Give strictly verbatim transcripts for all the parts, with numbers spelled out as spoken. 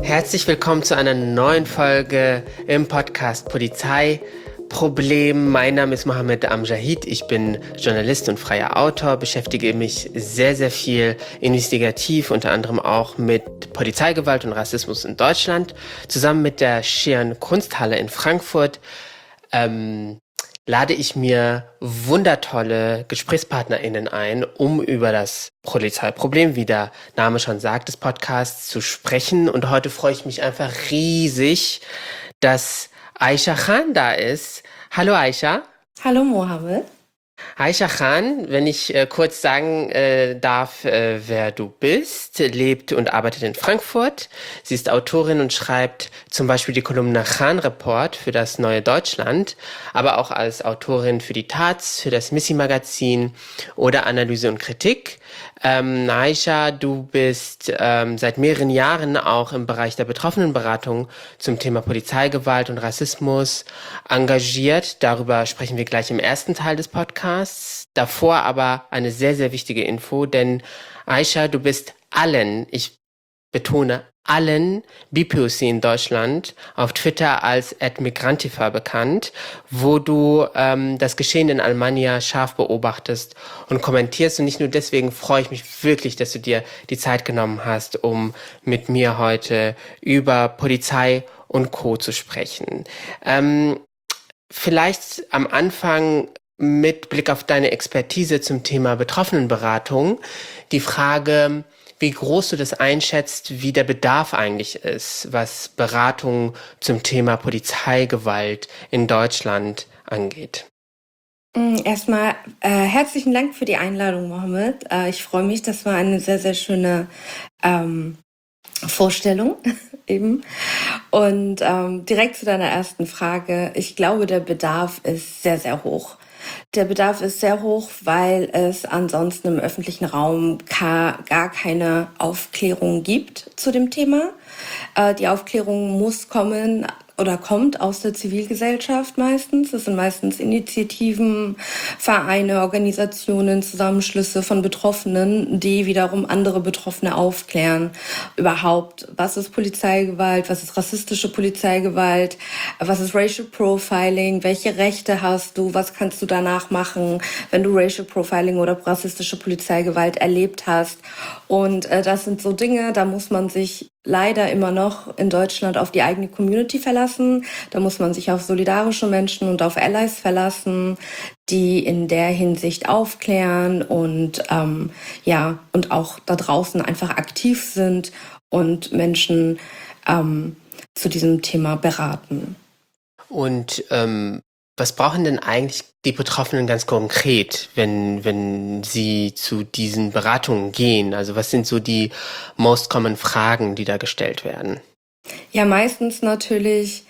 Herzlich willkommen zu einer neuen Folge im Podcast Polizeiproblem. Mein Name ist Mohammed Amjahid. Ich bin Journalist und freier Autor, beschäftige mich sehr, sehr viel investigativ, unter anderem auch mit Polizeigewalt und Rassismus in Deutschland. Zusammen mit der Schirn Kunsthalle in Frankfurt ähm, lade ich mir wundertolle GesprächspartnerInnen ein, um über das Polizeiproblem, wie der Name schon sagt, des Podcasts zu sprechen. Und heute freue ich mich einfach riesig, dass Aisha Khan da ist. Hallo Aisha. Hallo Mohammed. Aisha Khan, wenn ich äh, kurz sagen äh, darf, äh, wer du bist, lebt und arbeitet in Frankfurt. Sie ist Autorin und schreibt zum Beispiel die Kolumne Khan Report für das Neue Deutschland, aber auch als Autorin für die Taz, für das Missi-Magazin oder Analyse und Kritik. Ähm, Aisha, du bist ähm, seit mehreren Jahren auch im Bereich der Betroffenenberatung zum Thema Polizeigewalt und Rassismus engagiert. Darüber sprechen wir gleich im ersten Teil des Podcasts. Davor aber eine sehr, sehr wichtige Info, denn Aisha, du bist allen, ich betone allen B P O C in Deutschland auf Twitter als at migrantifa bekannt, wo du ähm, das Geschehen in Almania scharf beobachtest und kommentierst. Und nicht nur deswegen freue ich mich wirklich, dass du dir die Zeit genommen hast, um mit mir heute über Polizei und Co. zu sprechen. Ähm, vielleicht am Anfang mit Blick auf deine Expertise zum Thema Betroffenenberatung die Frage, wie groß du das einschätzt, wie der Bedarf eigentlich ist, was Beratung zum Thema Polizeigewalt in Deutschland angeht. Erstmal äh, herzlichen Dank für die Einladung, Mohammed. Äh, ich freue mich, das war eine sehr, sehr schöne ähm, Vorstellung eben. Und ähm, direkt zu deiner ersten Frage. Ich glaube, der Bedarf ist sehr, sehr hoch. Der Bedarf ist sehr hoch, weil es ansonsten im öffentlichen Raum gar keine Aufklärung gibt zu dem Thema. Äh, die Aufklärung muss kommen oder kommt aus der Zivilgesellschaft meistens. Es sind meistens Initiativen, Vereine, Organisationen, Zusammenschlüsse von Betroffenen, die wiederum andere Betroffene aufklären. Überhaupt, was ist Polizeigewalt, was ist rassistische Polizeigewalt, was ist Racial Profiling, welche Rechte hast du, was kannst du danach machen, wenn du Racial Profiling oder rassistische Polizeigewalt erlebt hast. Und äh, das sind so Dinge, da muss man sich leider immer noch in Deutschland auf die eigene Community verlassen. Da muss man sich auf solidarische Menschen und auf Allies verlassen, die in der Hinsicht aufklären und ähm, ja und auch da draußen einfach aktiv sind und Menschen ähm, zu diesem Thema beraten. Und ähm, was brauchen denn eigentlich die Betroffenen ganz konkret, wenn, wenn sie zu diesen Beratungen gehen? Also was sind so die most common Fragen, die da gestellt werden? Ja, meistens natürlich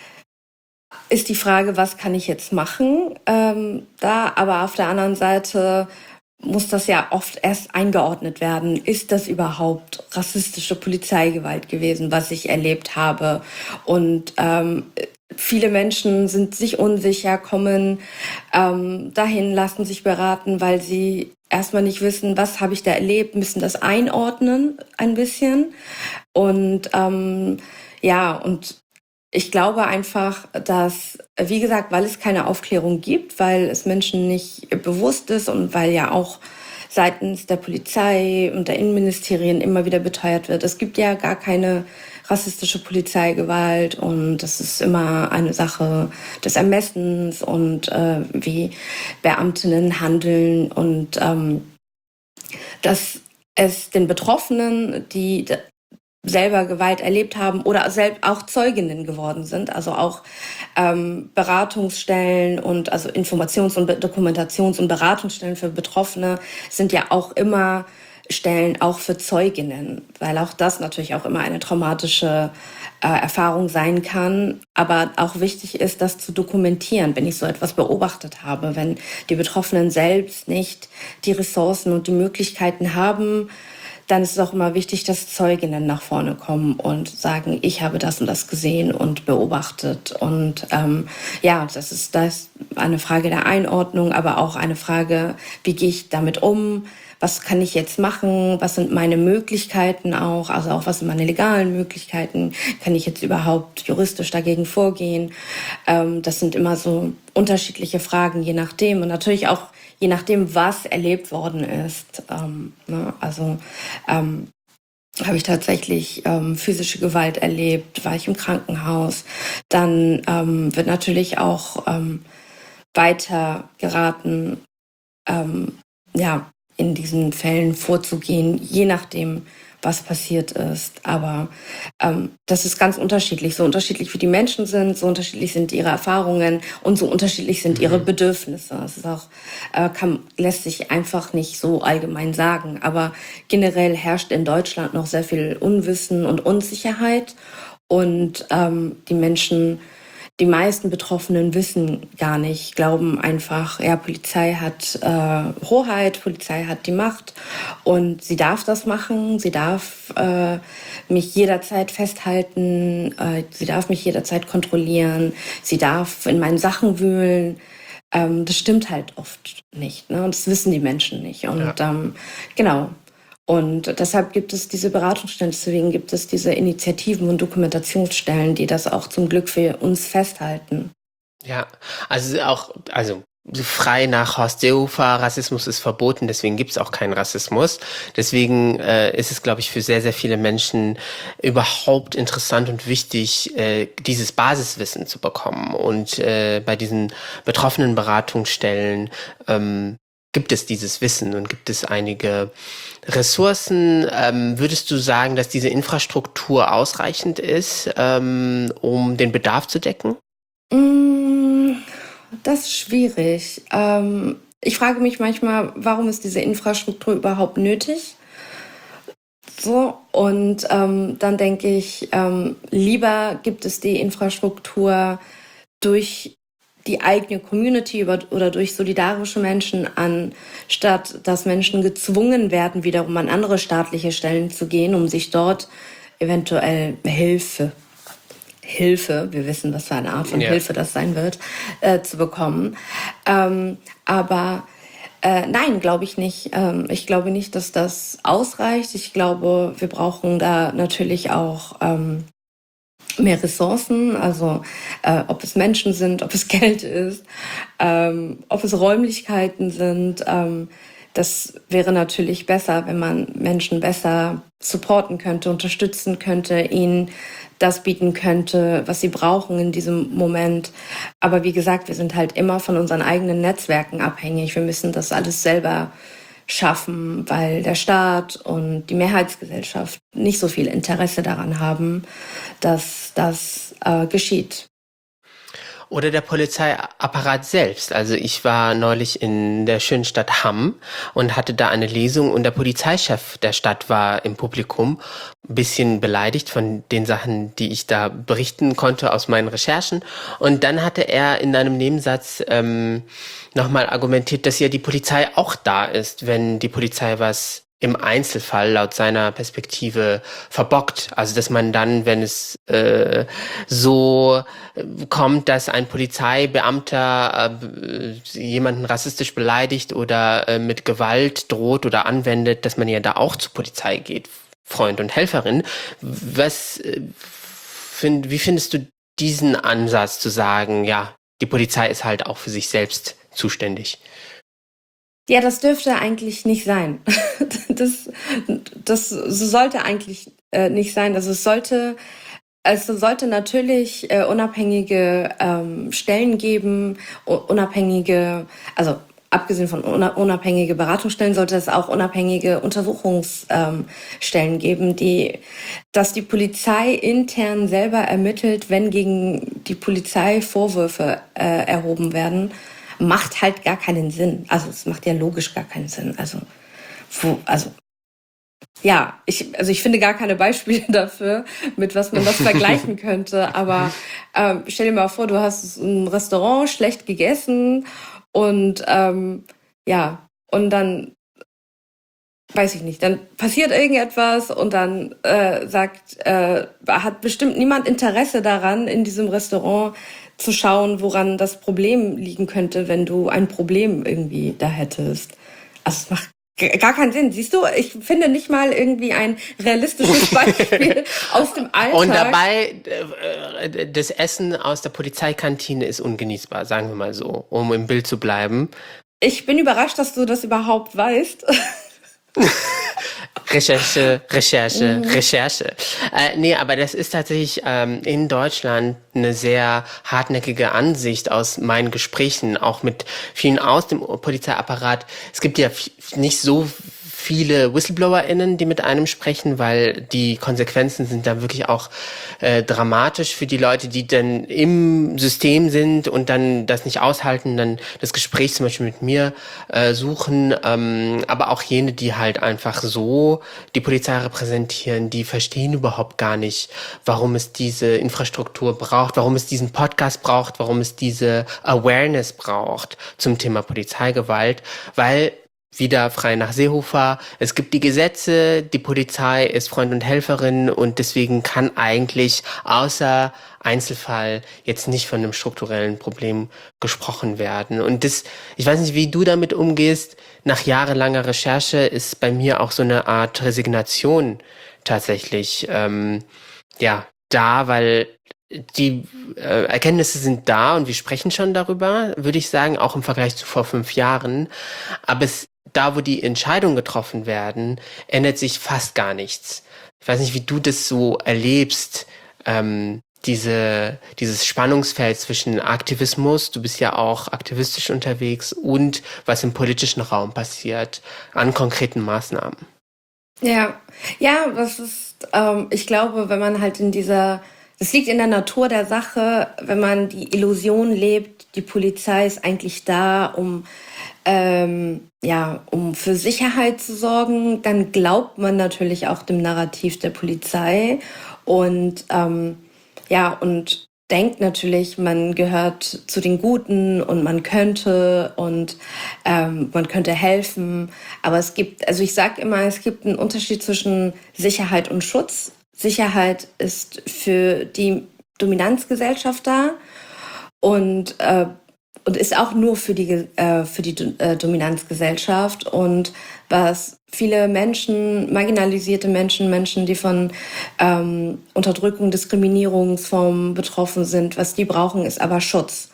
ist die Frage, was kann ich jetzt machen? Ähm, da, aber auf der anderen Seite muss das ja oft erst eingeordnet werden. Ist das überhaupt rassistische Polizeigewalt gewesen, was ich erlebt habe? Und ähm, viele Menschen sind sich unsicher, kommen ähm, dahin, lassen sich beraten, weil sie erstmal nicht wissen, was habe ich da erlebt, müssen das einordnen ein bisschen. Und ähm, ja, und ich glaube einfach, dass, wie gesagt, weil es keine Aufklärung gibt, weil es Menschen nicht bewusst ist und weil ja auch seitens der Polizei und der Innenministerien immer wieder beteuert wird, es gibt ja gar keine rassistische Polizeigewalt und das ist immer eine Sache des Ermessens und äh, wie Beamtinnen handeln und ähm, dass es den Betroffenen, die selber Gewalt erlebt haben oder selbst auch Zeuginnen geworden sind, also auch ähm, Beratungsstellen und also Informations- und Dokumentations- und Beratungsstellen für Betroffene sind ja auch immer Stellen auch für Zeuginnen, weil auch das natürlich auch immer eine traumatische äh, Erfahrung sein kann, aber auch wichtig ist, das zu dokumentieren, wenn ich so etwas beobachtet habe, wenn die Betroffenen selbst nicht die Ressourcen und die Möglichkeiten haben, dann ist es auch immer wichtig, dass Zeuginnen nach vorne kommen und sagen, ich habe das und das gesehen und beobachtet. Und ähm, ja, das ist das eine Frage der Einordnung, aber auch eine Frage, wie gehe ich damit um? was kann ich jetzt machen, was sind meine Möglichkeiten auch, also auch was sind meine legalen Möglichkeiten, kann ich jetzt überhaupt juristisch dagegen vorgehen. Ähm, das sind immer so unterschiedliche Fragen, je nachdem und natürlich auch je nachdem, was erlebt worden ist. Ähm, ne? Also ähm, habe ich tatsächlich ähm, physische Gewalt erlebt, war ich im Krankenhaus. Dann ähm, wird natürlich auch ähm, weiter geraten, ähm, ja, in diesen Fällen vorzugehen, je nachdem, was passiert ist. Aber ähm, das ist ganz unterschiedlich. So unterschiedlich wie die Menschen sind, so unterschiedlich sind ihre Erfahrungen und so unterschiedlich sind ihre Bedürfnisse. Es ist auch, äh, kann, lässt sich einfach nicht so allgemein sagen. Aber generell herrscht in Deutschland noch sehr viel Unwissen und Unsicherheit. Und ähm, die Menschen, die meisten Betroffenen wissen gar nicht, glauben einfach, ja, Polizei hat äh, Hoheit, Polizei hat die Macht und sie darf das machen, sie darf äh, mich jederzeit festhalten, äh, sie darf mich jederzeit kontrollieren, sie darf in meinen Sachen wühlen. Ähm, das stimmt halt oft nicht, ne? Und das wissen die Menschen nicht. Und Ja. ähm, genau. Und deshalb gibt es diese Beratungsstellen, deswegen gibt es diese Initiativen und Dokumentationsstellen, die das auch zum Glück für uns festhalten. Ja, also auch, also frei nach Horst Seehofer, Rassismus ist verboten, deswegen gibt's auch keinen Rassismus. Deswegen äh, ist es, glaube ich, für sehr, sehr viele Menschen überhaupt interessant und wichtig, äh, dieses Basiswissen zu bekommen. Und äh, bei diesen betroffenen Beratungsstellen ähm, gibt es dieses Wissen und gibt es einige Ressourcen. Ähm, würdest du sagen, dass diese Infrastruktur ausreichend ist, ähm, um den Bedarf zu decken? Mm, Das ist schwierig. Ähm, ich frage mich manchmal, warum ist diese Infrastruktur überhaupt nötig? So, und ähm, dann denke ich, ähm, lieber gibt es die Infrastruktur durch die eigene Community über, oder durch solidarische Menschen an, statt dass Menschen gezwungen werden, wiederum an andere staatliche Stellen zu gehen, um sich dort eventuell Hilfe, Hilfe, wir wissen, was für eine Art von Ja. Hilfe das sein wird, äh, zu bekommen. Ähm, aber äh, nein, glaube ich nicht. Ähm, ich glaube nicht, dass das ausreicht. Ich glaube, wir brauchen da natürlich auch ähm, mehr Ressourcen, also äh, ob es Menschen sind, ob es Geld ist, ähm, ob es Räumlichkeiten sind. Ähm, das wäre natürlich besser, wenn man Menschen besser supporten könnte, unterstützen könnte, ihnen das bieten könnte, was sie brauchen in diesem Moment. Aber wie gesagt, wir sind halt immer von unseren eigenen Netzwerken abhängig. Wir müssen das alles selber schaffen, weil der Staat und die Mehrheitsgesellschaft nicht so viel Interesse daran haben, dass das äh, geschieht. Oder der Polizeiapparat selbst. Also ich war neulich in der schönen Stadt Hamm und hatte da eine Lesung und der Polizeichef der Stadt war im Publikum, ein bisschen beleidigt von den Sachen, die ich da berichten konnte aus meinen Recherchen. Und dann hatte er in einem Nebensatz ähm, nochmal argumentiert, dass ja die Polizei auch da ist, wenn die Polizei was im Einzelfall laut seiner Perspektive verbockt. Also dass man dann, wenn es äh, so äh, kommt, dass ein Polizeibeamter äh, jemanden rassistisch beleidigt oder äh, mit Gewalt droht oder anwendet, dass man ja da auch zur Polizei geht, Freund und Helferin. Was äh, find, wie findest du diesen Ansatz zu sagen, ja, die Polizei ist halt auch für sich selbst zuständig? Ja, das dürfte eigentlich nicht sein. Das, das sollte eigentlich äh, nicht sein. Also es sollte, es sollte natürlich äh, unabhängige ähm, Stellen geben, u- unabhängige, also abgesehen von una- unabhängige Beratungsstellen sollte es auch unabhängige Untersuchungsstellen ähm, Stellen geben, die, dass die Polizei intern selber ermittelt, wenn gegen die Polizei Vorwürfe äh, erhoben werden, macht halt gar keinen Sinn. Also es macht ja logisch gar keinen Sinn. Also, wo, also ja, ich, also ich finde gar keine Beispiele dafür, mit was man das vergleichen könnte. Aber ähm, stell dir mal vor, du hast ein Restaurant schlecht gegessen und ähm, ja, und dann weiß ich nicht, dann passiert irgendetwas und dann äh, sagt, äh, hat bestimmt niemand Interesse daran, in diesem Restaurant zu schauen, woran das Problem liegen könnte, wenn du ein Problem irgendwie da hättest. Also es macht G- Gar keinen Sinn. Siehst du, ich finde nicht mal irgendwie ein realistisches Beispiel aus dem Und Alltag. dabei, äh, äh, das Essen aus der Polizeikantine ist ungenießbar, sagen wir mal so, um im Bild zu bleiben. Ich bin überrascht, dass du das überhaupt weißt. Recherche, Recherche, Mhm. Recherche. Äh, nee, aber das ist tatsächlich ähm, in Deutschland eine sehr hartnäckige Ansicht aus meinen Gesprächen, auch mit vielen aus dem Polizeiapparat. Es gibt ja f- nicht so viele WhistleblowerInnen, die mit einem sprechen, weil die Konsequenzen sind dann wirklich auch äh, dramatisch für die Leute, die dann im System sind und dann das nicht aushalten, dann das Gespräch zum Beispiel mit mir äh, suchen, ähm, aber auch jene, die halt einfach so die Polizei repräsentieren, die verstehen überhaupt gar nicht, warum es diese Infrastruktur braucht, warum es diesen Podcast braucht, warum es diese Awareness braucht zum Thema Polizeigewalt, weil wieder frei nach Seehofer. Es gibt die Gesetze, die Polizei ist Freund und Helferin und deswegen kann eigentlich außer Einzelfall jetzt nicht von einem strukturellen Problem gesprochen werden. Und das, ich weiß nicht, wie du damit umgehst. Nach jahrelanger Recherche ist bei mir auch so eine Art Resignation tatsächlich, ähm, ja, da, weil die äh, Erkenntnisse sind da und wir sprechen schon darüber, würde ich sagen, auch im Vergleich zu vor fünf Jahren. Aber es, da, wo die Entscheidungen getroffen werden, ändert sich fast gar nichts. Ich weiß nicht, wie du das so erlebst, ähm, diese, dieses Spannungsfeld zwischen Aktivismus, du bist ja auch aktivistisch unterwegs, und was im politischen Raum passiert an konkreten Maßnahmen. Ja, ja, das ist, ähm, ich glaube, wenn man halt in dieser, das liegt in der Natur der Sache, wenn man die Illusion lebt, die Polizei ist eigentlich da, um, ähm, ja, um für Sicherheit zu sorgen, dann glaubt man natürlich auch dem Narrativ der Polizei und, ähm, ja, und denkt natürlich, man gehört zu den Guten und man könnte und ähm, man könnte helfen. Aber es gibt, also ich sage immer, es gibt einen Unterschied zwischen Sicherheit und Schutz. Sicherheit ist für die Dominanzgesellschaft da und, äh, und ist auch nur für die, äh, für die äh, Dominanzgesellschaft. Und was viele Menschen, marginalisierte Menschen, Menschen, die von ähm, Unterdrückung, Diskriminierungsformen betroffen sind, was die brauchen, ist aber Schutz.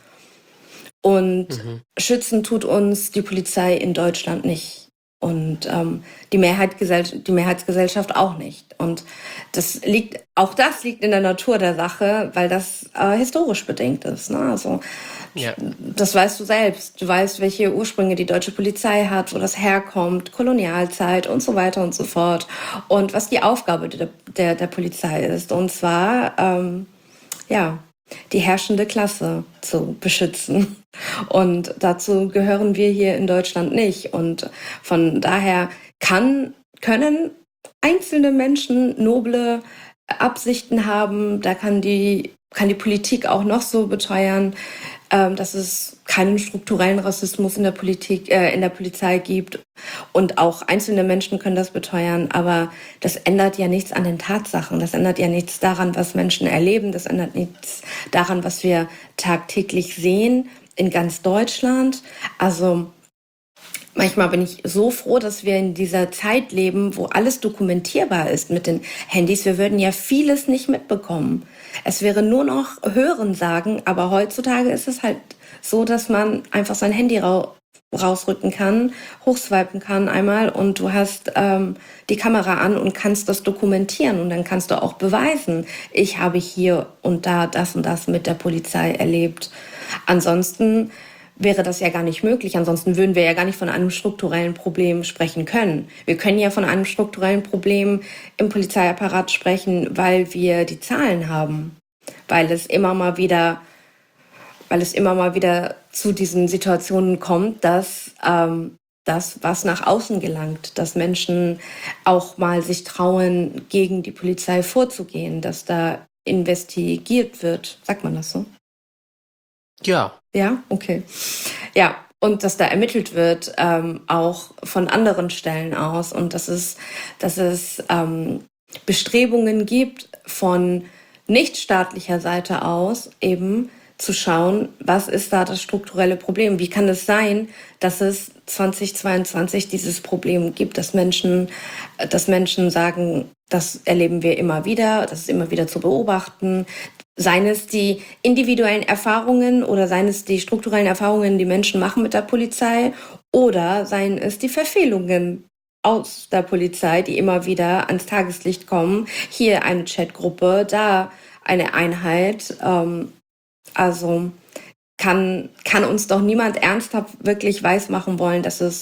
Und Mhm. schützen tut uns die Polizei in Deutschland nicht. Und ähm, die, Mehrheitsgesell- die Mehrheitsgesellschaft auch nicht. Und das liegt, auch das liegt in der Natur der Sache, weil das äh, historisch bedingt ist. Ne? Also Ja. das weißt du selbst. Du weißt, welche Ursprünge die deutsche Polizei hat, wo das herkommt, Kolonialzeit und so weiter und so fort. Und was die Aufgabe der, der, der Polizei ist. Und zwar, ähm, ja, die herrschende Klasse zu beschützen. Und dazu gehören wir hier in Deutschland nicht. Und von daher kann, können einzelne Menschen noble Absichten haben. Da kann die, kann die Politik auch noch so beteuern, ähm, dass es keinen strukturellen Rassismus in der Politik, äh, in der Polizei gibt. Und auch einzelne Menschen können das beteuern, aber das ändert ja nichts an den Tatsachen. Das ändert ja nichts daran, was Menschen erleben. Das ändert nichts daran, was wir tagtäglich sehen in ganz Deutschland. Also manchmal bin ich so froh, dass wir in dieser Zeit leben, wo alles dokumentierbar ist mit den Handys. Wir würden ja vieles nicht mitbekommen. Es wäre nur noch Hörensagen, aber heutzutage ist es halt so, dass man einfach sein Handy ra rausrücken kann, hochswipen kann einmal und du hast ähm, die Kamera an und kannst das dokumentieren und dann kannst du auch beweisen, ich habe hier und da das und das mit der Polizei erlebt. Ansonsten wäre das ja gar nicht möglich. Ansonsten würden wir ja gar nicht von einem strukturellen Problem sprechen können. Wir können ja von einem strukturellen Problem im Polizeiapparat sprechen, weil wir die Zahlen haben. Weil es immer mal wieder, weil es immer mal wieder zu diesen Situationen kommt, dass ähm, das, was nach außen gelangt, dass Menschen auch mal sich trauen, gegen die Polizei vorzugehen, dass da investigiert wird. Sagt man das so? Ja. Ja, okay. Ja, und dass da ermittelt wird, ähm, auch von anderen Stellen aus und dass es, dass es ähm, Bestrebungen gibt von nichtstaatlicher Seite aus, eben zu schauen, was ist da das strukturelle Problem? Wie kann es sein, dass es zweitausendzweiundzwanzig dieses Problem gibt, dass Menschen, dass Menschen sagen, das erleben wir immer wieder, das ist immer wieder zu beobachten. Seien es die individuellen Erfahrungen oder seien es die strukturellen Erfahrungen, die Menschen machen mit der Polizei oder seien es die Verfehlungen aus der Polizei, die immer wieder ans Tageslicht kommen. Hier eine Chatgruppe, da eine Einheit. Ähm, also kann, kann uns doch niemand ernsthaft wirklich weismachen wollen, dass es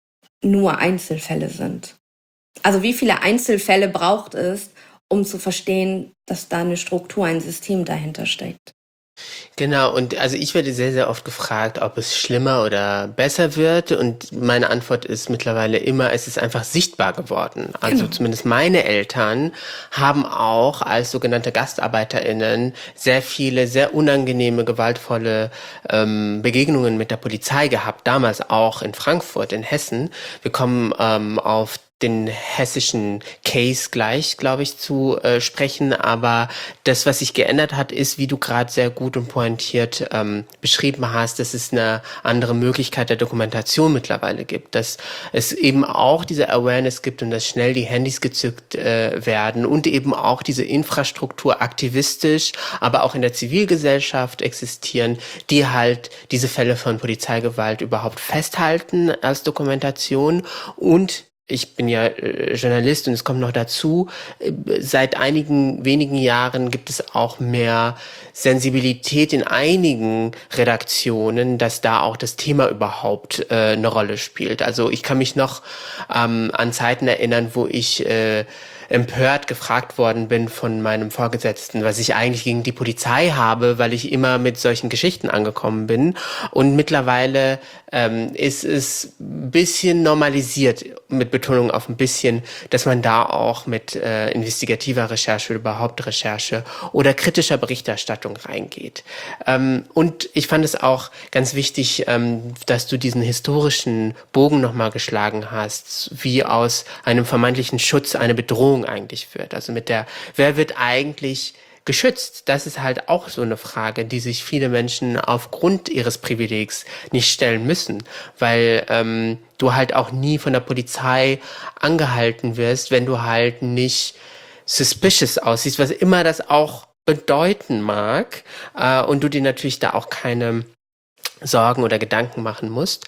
nur Einzelfälle sind. Also wie viele Einzelfälle braucht es, um zu verstehen, dass da eine Struktur, ein System dahinter steckt? Genau, und also ich werde sehr, sehr oft gefragt, ob es schlimmer oder besser wird. Und meine Antwort ist mittlerweile immer, es ist einfach sichtbar geworden. Also Genau. zumindest meine Eltern haben auch als sogenannte GastarbeiterInnen sehr viele, sehr unangenehme, gewaltvolle ähm, Begegnungen mit der Polizei gehabt. Damals auch in Frankfurt, in Hessen. Wir kommen ähm, auf den hessischen Case gleich, glaube ich, zu äh, sprechen. Aber das, was sich geändert hat, ist, wie du gerade sehr gut und pointiert ähm, beschrieben hast, dass es eine andere Möglichkeit der Dokumentation mittlerweile gibt. Dass es eben auch diese Awareness gibt und dass schnell die Handys gezückt äh, werden und eben auch diese Infrastruktur aktivistisch, aber auch in der Zivilgesellschaft existieren, die halt diese Fälle von Polizeigewalt überhaupt festhalten als Dokumentation. Und ich bin ja äh, Journalist und es kommt noch dazu, äh, seit einigen wenigen Jahren gibt es auch mehr Sensibilität in einigen Redaktionen, dass da auch das Thema überhaupt äh, eine Rolle spielt. Also ich kann mich noch ähm, an Zeiten erinnern, wo ich äh, empört gefragt worden bin von meinem Vorgesetzten, was ich eigentlich gegen die Polizei habe, weil ich immer mit solchen Geschichten angekommen bin. Und mittlerweile ähm, ist es ein bisschen normalisiert, mit Betonung auf ein bisschen, dass man da auch mit äh, investigativer Recherche oder überhaupt Recherche oder kritischer Berichterstattung reingeht. Ähm, und ich fand es auch ganz wichtig, ähm, dass du diesen historischen Bogen nochmal geschlagen hast, wie aus einem vermeintlichen Schutz eine Bedrohung eigentlich wird. Also mit der, wer wird eigentlich geschützt? Das ist halt auch so eine Frage, die sich viele Menschen aufgrund ihres Privilegs nicht stellen müssen, weil ähm, du halt auch nie von der Polizei angehalten wirst, wenn du halt nicht suspicious aussiehst, was immer das auch bedeuten mag, äh, und du dir natürlich da auch keine Sorgen oder Gedanken machen musst,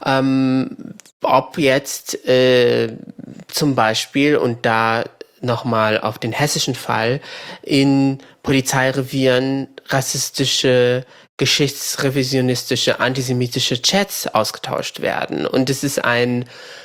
ähm, ob jetzt äh, zum Beispiel, und da nochmal auf den hessischen Fall, in Polizeirevieren rassistische, geschichtsrevisionistische, antisemitische Chats ausgetauscht werden. Und es ist ein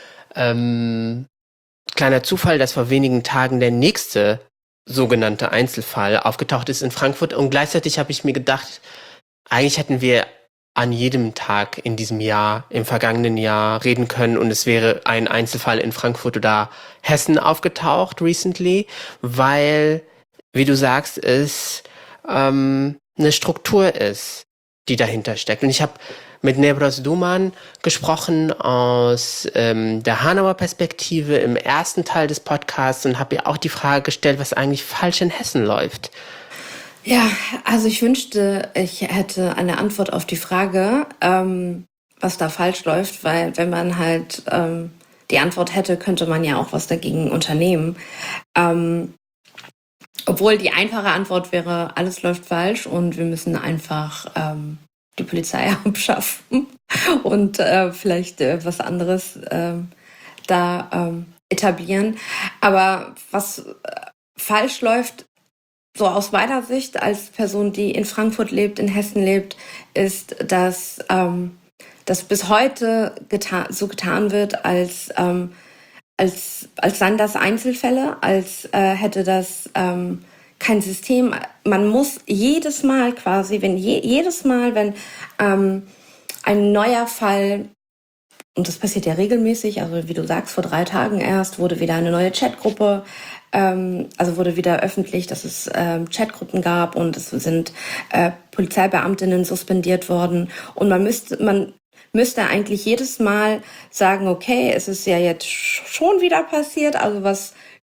ähm, kleiner Zufall, dass vor wenigen Tagen der nächste sogenannte Einzelfall aufgetaucht ist in Frankfurt. Und gleichzeitig habe ich mir gedacht, eigentlich hätten wir an jedem Tag in diesem Jahr, im vergangenen Jahr reden können und es wäre ein Einzelfall in Frankfurt oder Hessen aufgetaucht recently, weil, wie du sagst, es ähm, eine Struktur ist, die dahinter steckt. Und ich habe mit Nebros Duman gesprochen aus ähm, der Hanauer Perspektive im ersten Teil des Podcasts und habe ihr auch die Frage gestellt, was eigentlich falsch in Hessen läuft. Ja, also ich wünschte, ich hätte eine Antwort auf die Frage, ähm, was da falsch läuft, weil wenn man halt ähm, die Antwort hätte, könnte man ja auch was dagegen unternehmen. Ähm, obwohl die einfache Antwort wäre, alles läuft falsch und wir müssen einfach ähm, die Polizei abschaffen und äh, vielleicht äh, was anderes äh, da ähm, etablieren. Aber was äh, falsch läuft, so aus meiner Sicht als Person, die in Frankfurt lebt, in Hessen lebt, ist, dass, ähm, dass bis heute geta- so getan wird, als, ähm, als, als seien das Einzelfälle, als äh, hätte das ähm, kein System. Man muss jedes Mal quasi, wenn je, jedes Mal, wenn ähm, ein neuer Fall, und das passiert ja regelmäßig, also wie du sagst, vor drei Tagen erst wurde wieder eine neue Chatgruppe, ähm, also wurde wieder öffentlich, dass es ähm, Chatgruppen gab und es sind äh, Polizeibeamtinnen suspendiert worden. Und man müsste, man müsste eigentlich jedes Mal sagen, okay, es ist ja jetzt schon wieder passiert, also was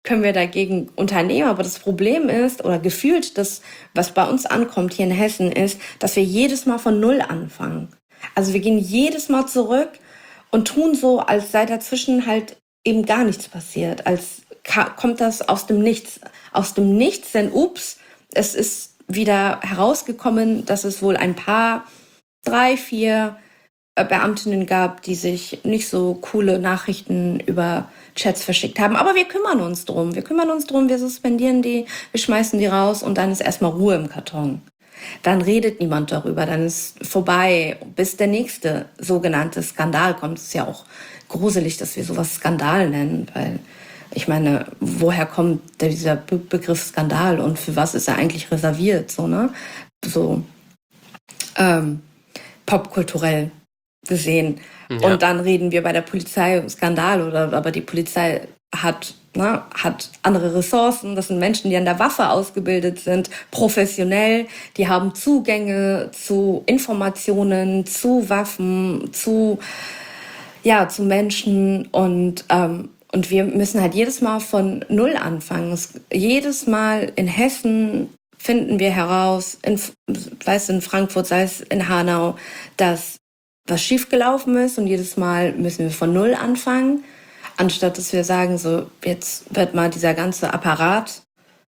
können wir dagegen unternehmen. Aber das Problem ist, oder gefühlt, das, was bei uns ankommt hier in Hessen, ist, dass wir jedes Mal von Null anfangen. Also wir gehen jedes Mal zurück und tun so, als sei dazwischen halt eben gar nichts passiert. Als kommt das aus dem Nichts. Aus dem Nichts, denn ups, es ist wieder herausgekommen, dass es wohl ein paar, drei, vier Beamtinnen gab, die sich nicht so coole Nachrichten über Chats verschickt haben. Aber wir kümmern uns drum. Wir kümmern uns drum, wir suspendieren die, wir schmeißen die raus und dann ist erstmal Ruhe im Karton. Dann redet niemand darüber, dann ist vorbei, bis der nächste sogenannte Skandal kommt. Es ist ja auch gruselig, dass wir sowas Skandal nennen, weil ich meine, woher kommt dieser Be- Begriff Skandal und für was ist er eigentlich reserviert, so, ne? So ähm, popkulturell gesehen. Ja. Und dann reden wir bei der Polizei Skandal, oder aber die Polizei hat, ne, hat andere Ressourcen. Das sind Menschen, die an der Waffe ausgebildet sind, professionell. Die haben Zugänge zu Informationen, zu Waffen, zu, ja, zu Menschen. Und, ähm, und wir müssen halt jedes Mal von Null anfangen. Es, jedes Mal in Hessen finden wir heraus, in, sei es in Frankfurt, sei es in Hanau, dass was schiefgelaufen ist, und jedes Mal müssen wir von Null anfangen, anstatt dass wir sagen, so jetzt wird mal dieser ganze Apparat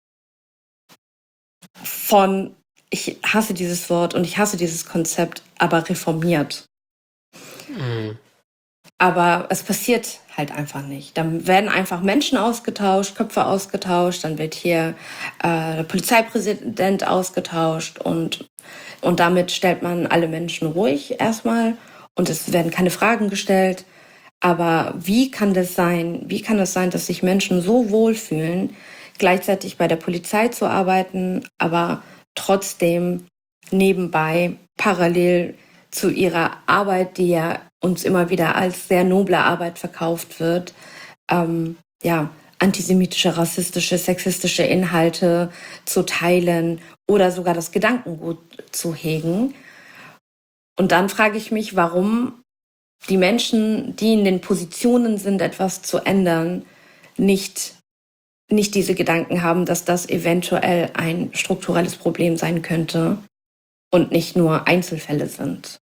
von, ich hasse dieses Wort und ich hasse dieses Konzept, aber reformiert. Mhm. Aber es passiert halt einfach nicht. Dann werden einfach Menschen ausgetauscht, Köpfe ausgetauscht, dann wird hier äh, der Polizeipräsident ausgetauscht und, und damit stellt man alle Menschen ruhig erstmal und es werden keine Fragen gestellt. Aber wie kann das sein? Wie kann es sein, dass sich Menschen so wohlfühlen, gleichzeitig bei der Polizei zu arbeiten, aber trotzdem nebenbei parallel zu ihrer Arbeit, die ja uns immer wieder als sehr noble Arbeit verkauft wird, ähm, ja, antisemitische, rassistische, sexistische Inhalte zu teilen oder sogar das Gedankengut zu hegen. Und dann frage ich mich, warum die Menschen, die in den Positionen sind, etwas zu ändern, nicht, nicht diese Gedanken haben, dass das eventuell ein strukturelles Problem sein könnte und nicht nur Einzelfälle sind.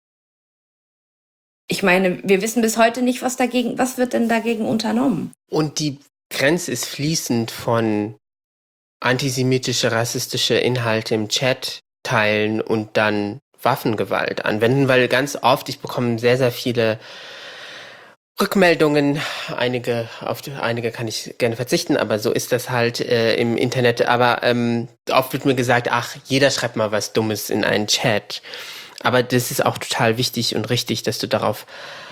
Ich meine, wir wissen bis heute nicht, was dagegen, was wird denn dagegen unternommen? Und die Grenze ist fließend von antisemitische, rassistische Inhalte im Chat teilen und dann Waffengewalt anwenden, weil ganz oft, ich bekomme sehr, sehr viele Rückmeldungen, einige, auf die, einige kann ich gerne verzichten, aber so ist das halt äh, im Internet. Aber ähm, oft wird mir gesagt, ach, jeder schreibt mal was Dummes in einen Chat. Aber das ist auch total wichtig und richtig, dass du darauf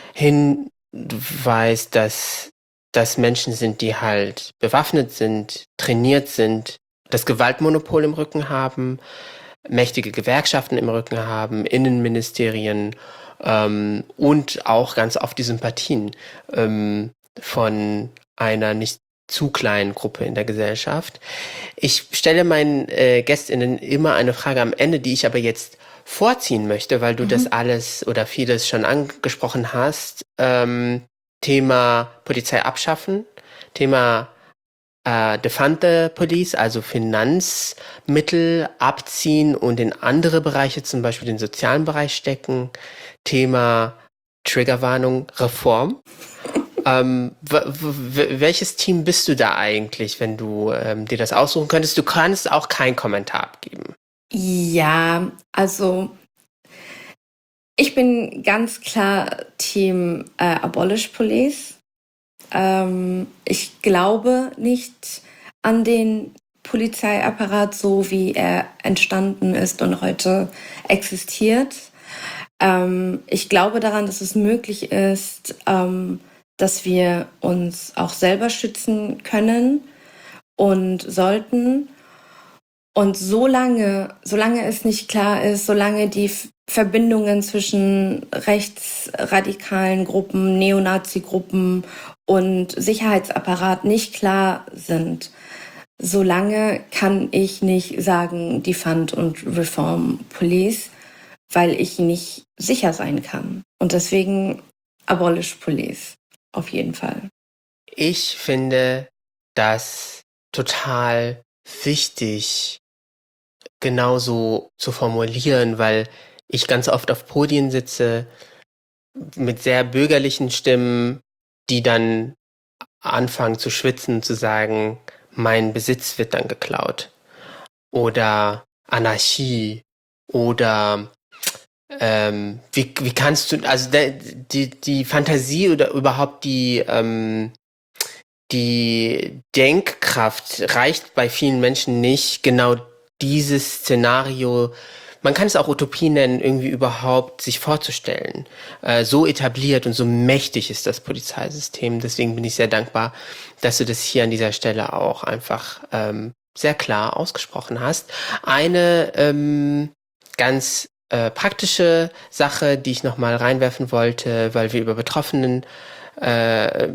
hinweist, dass das Menschen sind, die halt bewaffnet sind, trainiert sind, das Gewaltmonopol im Rücken haben, mächtige Gewerkschaften im Rücken haben, Innenministerien ähm, und auch ganz oft die Sympathien ähm, von einer nicht zu kleinen Gruppe in der Gesellschaft. Ich stelle meinen äh, GästInnen immer eine Frage am Ende, die ich aber jetzt vorziehen möchte, weil du mhm. das alles oder vieles schon angesprochen hast. Ähm, Thema Polizei abschaffen, Thema äh, Defund the Police, also Finanzmittel abziehen und in andere Bereiche, zum Beispiel den sozialen Bereich stecken. Thema Triggerwarnung, Reform. ähm, w- w- welches Team bist du da eigentlich, wenn du ähm, dir das aussuchen könntest? Du kannst auch keinen Kommentar abgeben. Ja, also ich bin ganz klar Team äh, Abolish Police. Ähm, ich glaube nicht an den Polizeiapparat, so wie er entstanden ist und heute existiert. Ähm, ich glaube daran, dass es möglich ist, ähm, dass wir uns auch selber schützen können und sollten. Und solange, solange es nicht klar ist, solange die F- Verbindungen zwischen rechtsradikalen Gruppen, Neonazi-Gruppen und Sicherheitsapparat nicht klar sind, solange kann ich nicht sagen Defund und Reform Police, weil ich nicht sicher sein kann. Und deswegen Abolish Police, auf jeden Fall. Ich finde, dass total wichtig, genauso zu formulieren, weil ich ganz oft auf Podien sitze mit sehr bürgerlichen Stimmen, die dann anfangen zu schwitzen und zu sagen, mein Besitz wird dann geklaut. Oder Anarchie. Oder ähm, wie, wie kannst du, also der, die, die Fantasie oder überhaupt die, ähm, die Denkkraft reicht bei vielen Menschen nicht, genau dieses Szenario, man kann es auch Utopie nennen, irgendwie überhaupt sich vorzustellen. Äh, so etabliert und so mächtig ist das Polizeisystem. Deswegen bin ich sehr dankbar, dass du das hier an dieser Stelle auch einfach ähm, sehr klar ausgesprochen hast. Eine ähm, ganz äh, praktische Sache, die ich nochmal reinwerfen wollte, weil wir über Betroffenen äh,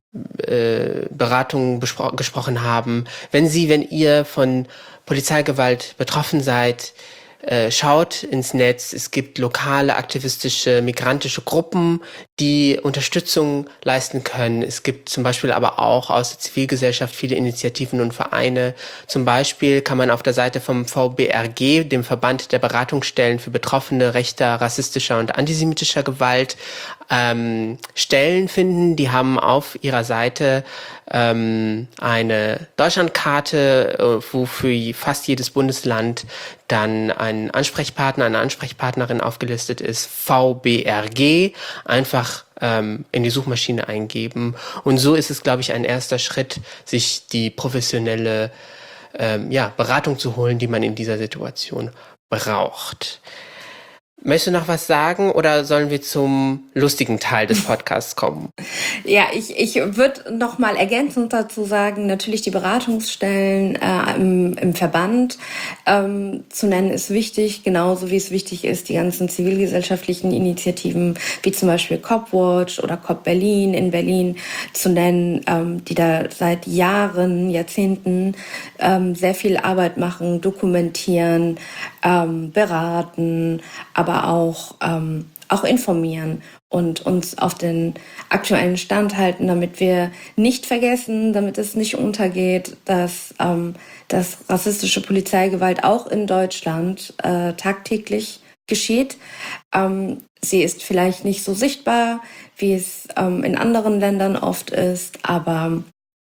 äh, Beratungen bespro- gesprochen haben. Wenn Sie, wenn ihr von Polizeigewalt betroffen seid, äh, schaut ins Netz. Es gibt lokale aktivistische, migrantische Gruppen, die Unterstützung leisten können. Es gibt zum Beispiel aber auch aus der Zivilgesellschaft viele Initiativen und Vereine. Zum Beispiel kann man auf der Seite vom V B R G, dem Verband der Beratungsstellen für Betroffene rechter, rassistischer und antisemitischer Gewalt, ähm, Stellen finden. Die haben auf ihrer Seite ähm, eine Deutschlandkarte, äh, wo für fast jedes Bundesland dann ein Ansprechpartner, eine Ansprechpartnerin aufgelistet ist, V B R G, einfach ähm, in die Suchmaschine eingeben. Und so ist es, glaube ich, ein erster Schritt, sich die professionelle ähm, ja, Beratung zu holen, die man in dieser Situation braucht. Möchtest du noch was sagen oder sollen wir zum lustigen Teil des Podcasts kommen? Ja, ich, ich würde noch mal ergänzend dazu sagen, natürlich die Beratungsstellen äh, im, im Verband ähm, zu nennen ist wichtig, genauso wie es wichtig ist, die ganzen zivilgesellschaftlichen Initiativen, wie zum Beispiel Copwatch oder Cop Berlin in Berlin zu nennen, ähm, die da seit Jahren, Jahrzehnten ähm, sehr viel Arbeit machen, dokumentieren, ähm, beraten, aber auch, ähm, auch informieren und uns auf den aktuellen Stand halten, damit wir nicht vergessen, damit es nicht untergeht, dass, ähm, dass rassistische Polizeigewalt auch in Deutschland äh, tagtäglich geschieht. Ähm, sie ist vielleicht nicht so sichtbar, wie es ähm, in anderen Ländern oft ist, aber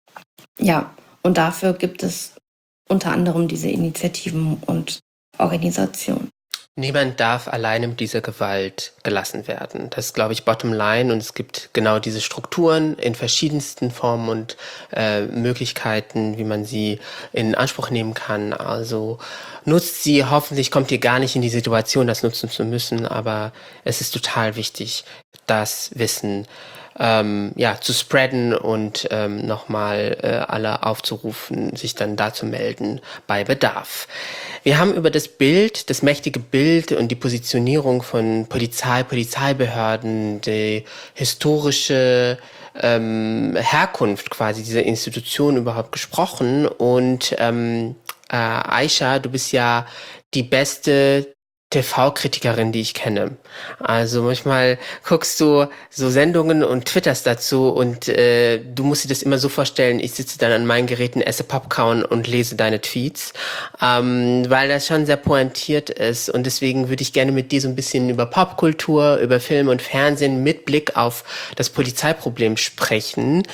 ja, und dafür gibt es unter anderem diese Initiativen und Organisationen. Niemand darf alleine mit dieser Gewalt gelassen werden. Das ist, glaube ich, bottom line. Und es gibt genau diese Strukturen in verschiedensten Formen und äh, Möglichkeiten, wie man sie in Anspruch nehmen kann. Also nutzt sie. Hoffentlich kommt ihr gar nicht in die Situation, das nutzen zu müssen. Aber es ist total wichtig, das Wissen ähm, ja, zu spreaden und ähm, nochmal äh, alle aufzurufen, sich dann da zu melden bei Bedarf. Wir haben über das Bild, das mächtige Bild und die Positionierung von Polizei, Polizeibehörden, die historische ähm, Herkunft quasi dieser Institution überhaupt gesprochen. Und ähm, äh, Aisha, du bist ja die beste T V-Kritikerin, die ich kenne. Also manchmal guckst du so Sendungen und twitterst dazu und äh, du musst dir das immer so vorstellen, ich sitze dann an meinen Geräten, esse Popcorn und lese deine Tweets, ähm, weil das schon sehr pointiert ist und deswegen würde ich gerne mit dir so ein bisschen über Popkultur, über Film und Fernsehen mit Blick auf das Polizeiproblem sprechen.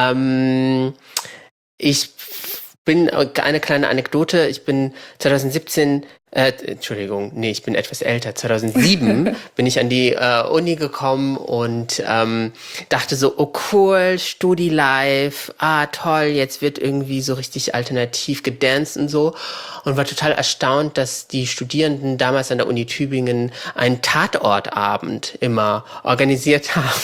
Ähm, ich bin, eine kleine Anekdote, ich bin zwanzig siebzehn Äh, Entschuldigung, nee, ich bin etwas älter. zwanzig null sieben bin ich an die äh, Uni gekommen und ähm, dachte so, oh cool, Studi live, ah toll, jetzt wird irgendwie so richtig alternativ gedanced und so. Und war total erstaunt, dass die Studierenden damals an der Uni Tübingen einen Tatortabend immer organisiert haben.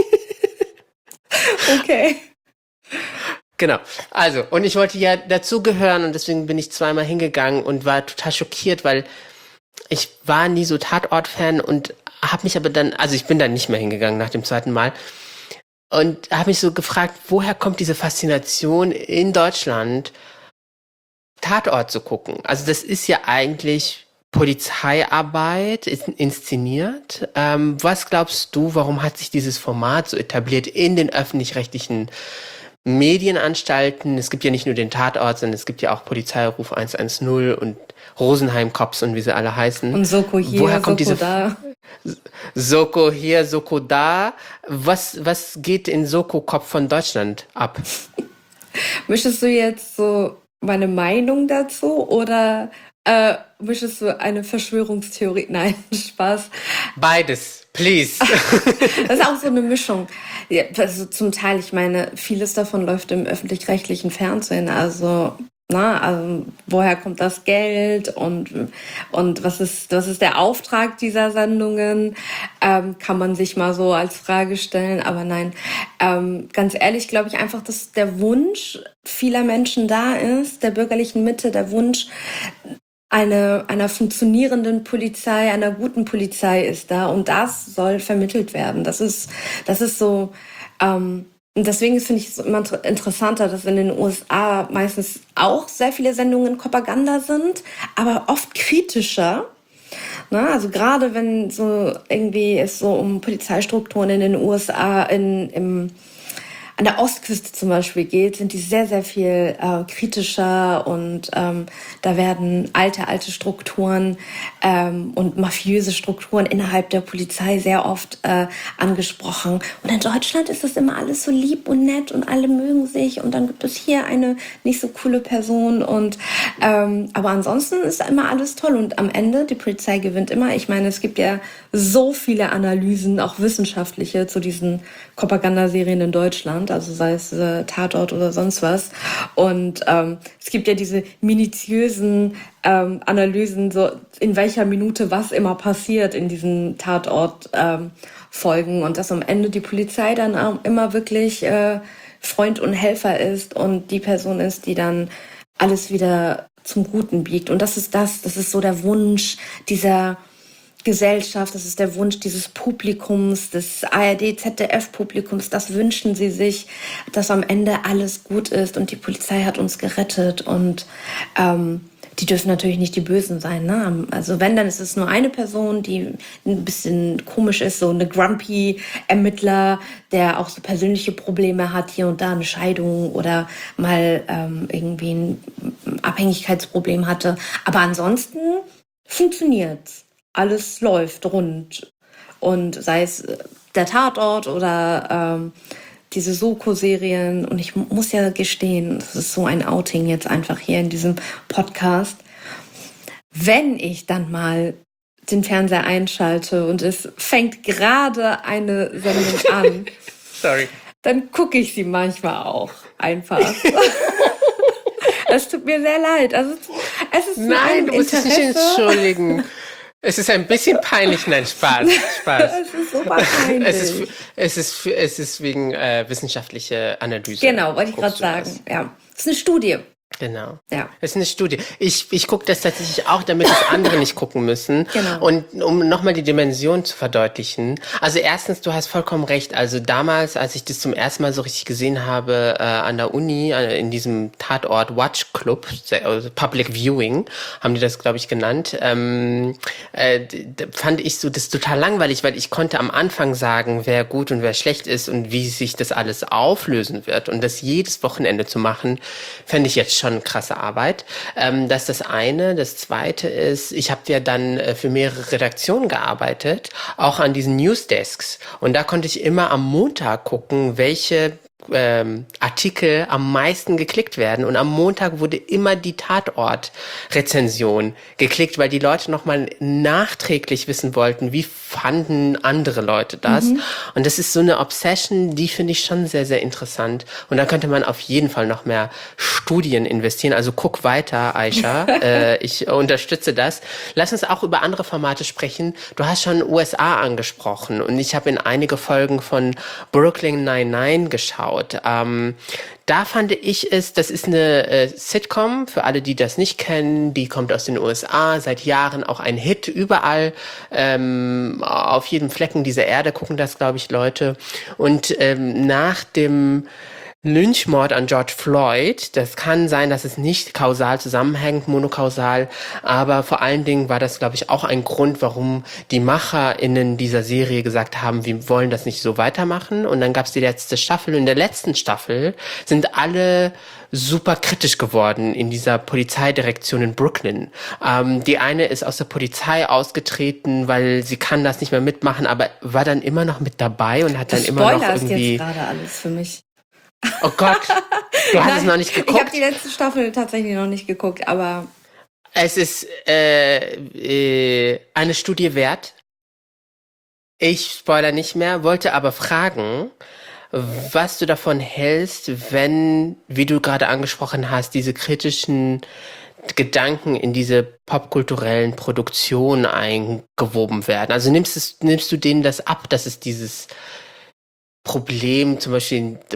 Okay. Genau. Also, und ich wollte ja dazugehören und deswegen bin ich zweimal hingegangen und war total schockiert, weil ich war nie so Tatort-Fan und habe mich aber dann, also ich bin dann nicht mehr hingegangen nach dem zweiten Mal und habe mich so gefragt, woher kommt diese Faszination in Deutschland, Tatort zu gucken? Also das ist ja eigentlich Polizeiarbeit, ist inszeniert. Ähm, was glaubst du, warum hat sich dieses Format so etabliert in den öffentlich-rechtlichen Medienanstalten. Es gibt ja nicht nur den Tatort, sondern es gibt ja auch Polizeiruf eins eins null und Rosenheim Cops und wie sie alle heißen. Und Soko hier, Woher kommt Soko diese da. Soko hier, Soko da? Was, was geht in Soko-Kopf von Deutschland ab? Möchtest du jetzt so meine Meinung dazu oder äh, möchtest du eine Verschwörungstheorie? Nein, Spaß. Beides, please. Das ist auch so eine Mischung. Ja, also zum Teil, ich meine, vieles davon läuft im öffentlich-rechtlichen Fernsehen. Also, na, also woher kommt das Geld und, und was ist, was ist der Auftrag dieser Sendungen? Ähm, kann man sich mal so als Frage stellen. Aber nein, ähm, ganz ehrlich glaube ich einfach, dass der Wunsch vieler Menschen da ist, der bürgerlichen Mitte, der Wunsch, eine, einer funktionierenden Polizei, einer guten Polizei ist da und das soll vermittelt werden. Das ist, das ist so, ähm, und deswegen finde ich es immer interessanter, dass in den U S A meistens auch sehr viele Sendungen Propaganda sind, aber oft kritischer. Na, also gerade wenn so irgendwie es so um Polizeistrukturen in den U S A, in, im an der Ostküste zum Beispiel geht, sind die sehr, sehr viel äh, kritischer und ähm, da werden alte, alte Strukturen ähm, und mafiöse Strukturen innerhalb der Polizei sehr oft äh, angesprochen. Und in Deutschland ist das immer alles so lieb und nett und alle mögen sich und dann gibt es hier eine nicht so coole Person und ähm, aber ansonsten ist immer alles toll und am Ende, die Polizei gewinnt immer. Ich meine, es gibt ja so viele Analysen, auch wissenschaftliche, zu diesen Propagandaserien in Deutschland, also sei es äh, Tatort oder sonst was. Und ähm, es gibt ja diese minutiösen ähm, Analysen, so in welcher Minute was immer passiert in diesen Tatort-Folgen ähm, und dass am Ende die Polizei dann auch immer wirklich äh, Freund und Helfer ist und die Person ist, die dann alles wieder zum Guten biegt. Und das ist das, das ist so der Wunsch dieser Gesellschaft, das ist der Wunsch dieses Publikums, des A R D, Z D F-Publikums, das wünschen sie sich, dass am Ende alles gut ist und die Polizei hat uns gerettet und ähm, die dürfen natürlich nicht die Bösen sein. Ne? Also wenn, dann ist es nur eine Person, die ein bisschen komisch ist, so eine grumpy Ermittler, der auch so persönliche Probleme hat, hier und da eine Scheidung oder mal ähm, irgendwie ein Abhängigkeitsproblem hatte. Aber ansonsten funktioniert's. Alles läuft rund. Und sei es der Tatort oder ähm, diese Soko-Serien. Und ich muss ja gestehen, das ist so ein Outing jetzt einfach hier in diesem Podcast. Wenn ich dann mal den Fernseher einschalte und es fängt gerade eine Sendung an, Sorry. dann gucke ich sie manchmal auch einfach. Es tut mir sehr leid. Also es ist Nein, du musst dich nicht entschuldigen. Es ist ein bisschen peinlich, nein, Spaß, Spaß. Es ist super peinlich. Es ist, es ist, für, es ist wegen äh, wissenschaftlicher Analyse. Genau, wollte ich gerade sagen. Ja, es ist eine Studie. Genau. Ja. Es ist eine Studie. Ich, ich gucke das tatsächlich auch, damit das andere nicht gucken müssen. Genau. Und um nochmal die Dimension zu verdeutlichen. Also erstens, du hast vollkommen recht. Also damals, als ich das zum ersten Mal so richtig gesehen habe, äh, an der Uni, äh, in diesem Tatort Watch Club, also Public Viewing, haben die das, glaube ich, genannt, ähm, äh, fand ich so das total langweilig, weil ich konnte am Anfang sagen, wer gut und wer schlecht ist und wie sich das alles auflösen wird. Und das jedes Wochenende zu machen, fände ich jetzt schon krasse Arbeit. Ähm, das ist das eine. Das zweite ist, ich habe ja dann äh, für mehrere Redaktionen gearbeitet, auch an diesen Newsdesks. Und da konnte ich immer am Montag gucken, welche ähm, Artikel am meisten geklickt werden. Und am Montag wurde immer die Tatort-Rezension geklickt, weil die Leute nochmal nachträglich wissen wollten, wie fanden andere Leute das. Mhm. Und das ist so eine Obsession, die finde ich schon sehr, sehr interessant. Und da könnte man auf jeden Fall noch mehr Studien investieren. Also guck weiter, Aisha. äh, ich unterstütze das. Lass uns auch über andere Formate sprechen. Du hast schon U S A angesprochen und ich habe in einige Folgen von Brooklyn Nine-Nine geschaut. Ähm, da fand ich es, das ist eine äh, Sitcom, für alle, die das nicht kennen, die kommt aus den U S A, seit Jahren auch ein Hit, überall, ähm, auf jedem Flecken dieser Erde gucken das, glaube ich, Leute. Und ähm, nach dem Lynchmord an George Floyd, das kann sein, dass es nicht kausal zusammenhängt, monokausal, aber vor allen Dingen war das, glaube ich, auch ein Grund, warum die MacherInnen dieser Serie gesagt haben, wir wollen das nicht so weitermachen. Und dann gab es die letzte Staffel und in der letzten Staffel sind alle super kritisch geworden in dieser Polizeidirektion in Brooklyn. Ähm, die eine ist aus der Polizei ausgetreten, weil sie kann das nicht mehr mitmachen, aber war dann immer noch mit dabei und hat Du dann immer noch spoilerst irgendwie... jetzt gerade alles für mich. Oh Gott, du hast es Nein, noch nicht ich habe geguckt? die letzte Staffel tatsächlich noch nicht geguckt, aber Es ist äh, äh, eine Studie wert. Ich spoiler nicht mehr, wollte aber fragen, was du davon hältst, wenn, wie du gerade angesprochen hast, diese kritischen Gedanken in diese popkulturellen Produktionen eingewoben werden. Also nimmst es, nimmst du denen das ab, dass es dieses Problem, zum Beispiel in der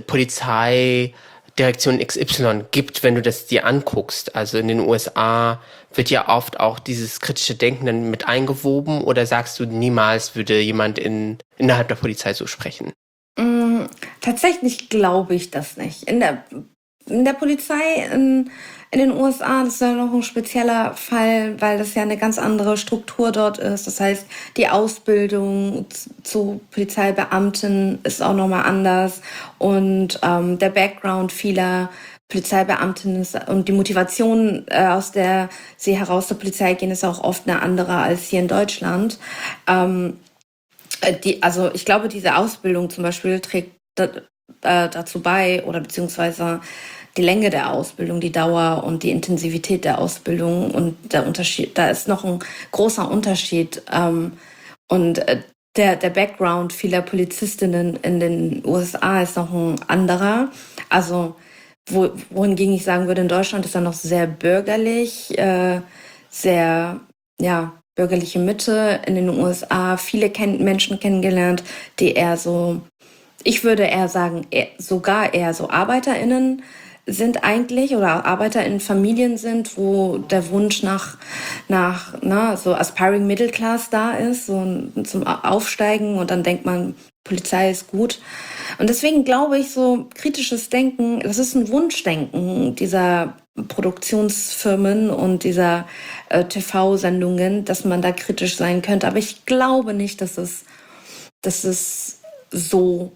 Polizeidirektion X Y gibt, wenn du das dir anguckst. Also in den U S A wird ja oft auch dieses kritische Denken dann mit eingewoben, oder sagst du, niemals würde jemand in, innerhalb der Polizei so sprechen? mh, tatsächlich glaube ich das nicht. In der, in der Polizei in, in den U S A, das ist ja noch ein spezieller Fall, weil das ja eine ganz andere Struktur dort ist. Das heißt, die Ausbildung z- zu Polizeibeamten ist auch nochmal anders und ähm, der Background vieler Polizeibeamten ist, und die Motivation, äh, aus der sie heraus zur Polizei gehen, ist auch oft eine andere als hier in Deutschland. Ähm, äh, die, also ich glaube, diese Ausbildung zum Beispiel trägt da, äh, dazu bei, oder beziehungsweise die Länge der Ausbildung, die Dauer und die Intensivität der Ausbildung, und der Unterschied, da ist noch ein großer Unterschied. Ähm, und äh, der, der Background vieler Polizistinnen in den U S A ist noch ein anderer. Also wo, wohingegen ich sagen würde, in Deutschland ist er noch sehr bürgerlich, äh, sehr, ja, bürgerliche Mitte. In den U S A viele kenn Menschen kennengelernt, die eher so, ich würde eher sagen, eher, sogar eher so ArbeiterInnen sind eigentlich, oder ArbeiterInnen-Familien sind, wo der Wunsch nach, nach na, so aspiring Middle Class da ist, so ein- zum Aufsteigen, und dann denkt man, Polizei ist gut. Und deswegen glaube ich, so kritisches Denken, das ist ein Wunschdenken dieser Produktionsfirmen und dieser äh, T V-Sendungen, dass man da kritisch sein könnte. Aber ich glaube nicht, dass es, dass es so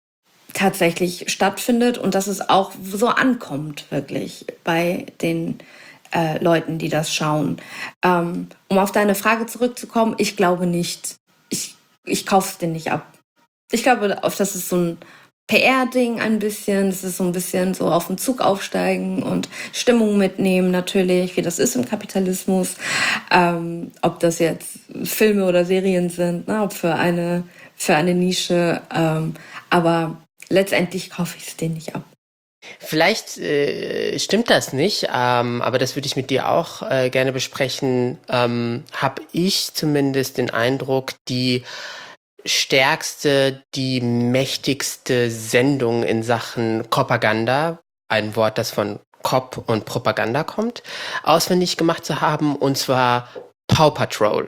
tatsächlich stattfindet und dass es auch so ankommt, wirklich, bei den äh, Leuten, die das schauen. Ähm, um auf deine Frage zurückzukommen, ich glaube nicht. Ich, ich kaufe es dir nicht ab. Ich glaube, auf das ist so ein P R-Ding ein bisschen. Das ist so ein bisschen so auf den Zug aufsteigen und Stimmung mitnehmen, natürlich, wie das ist im Kapitalismus. Ähm, ob das jetzt Filme oder Serien sind, ne, ob für eine, für eine Nische. Ähm, aber letztendlich kaufe ich es denen nicht ab. Vielleicht äh, stimmt das nicht, ähm, aber das würde ich mit dir auch äh, gerne besprechen. Ähm, habe ich zumindest den Eindruck, die stärkste, die mächtigste Sendung in Sachen Propaganda, ein Wort, das von Cop und Propaganda kommt, auswendig gemacht zu haben, und zwar Paw Patrol.